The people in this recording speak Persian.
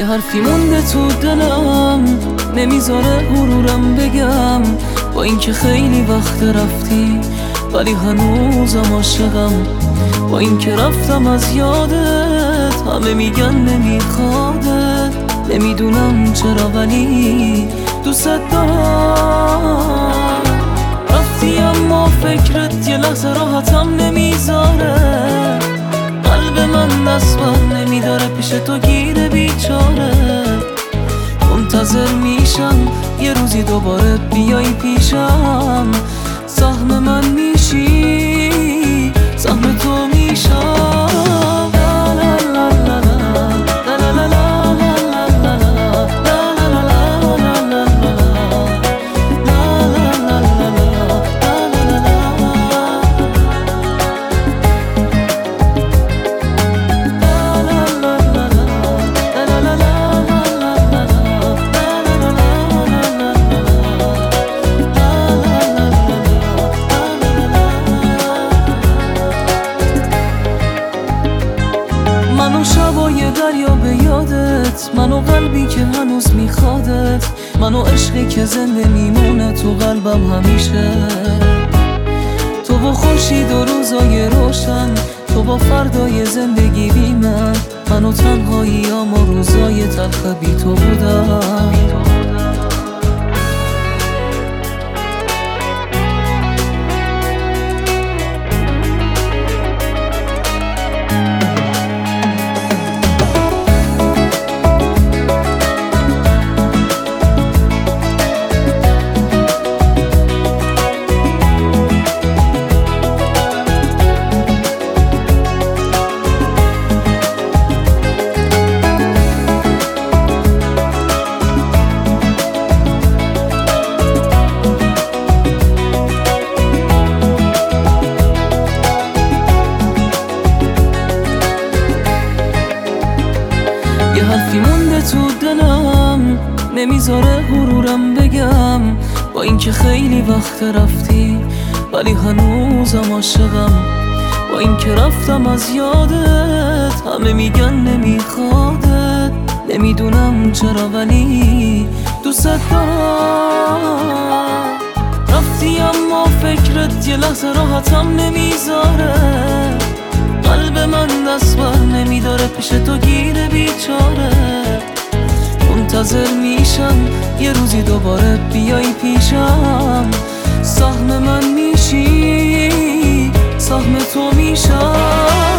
یه حرفی مونده تو دلم نمیذاره غرورم بگم، با اینکه خیلی وقت رفتی ولی هنوزم عاشقم. با اینکه رفتم از یادت همه میگن نمیخوادت، نمیدونم چرا ولی دوست دارم. رفتی اما فکرت یه لحظه راحتم نمیذاره، قلب من دست بر نمیداره پیش تو گیره بیچاره. منتظر میشم یه روزی دوباره بیای پیشم، سهم من میشی سهم تو میشم. منو شبای دریا به یادت، منو قلبی که هنوز میخوادت، منو عشقی که زنده میمونه تو قلبم همیشه. تو با خورشید و روزای روشن، تو با فردای زندگی بی منو تنهایی اما روزای تلخ بی تو بودم. یه حرفی مونده تو دلم نمیذاره غرورم بگم، با اینکه خیلی وقت رفتی ولی هنوزم عاشقم. با اینکه رفتم از یادت همه میگن نمیخوادت، نمیدونم چرا ولی دوست دارم. رفتی اما فکرت یه لحظه راحتم نمیذاره، قلب من دست بر نمیداره پیش تو گیره بیچاره. منتظر میشم یه روزی دوباره بیای پیشم، سهم من میشی سهم تو میشم.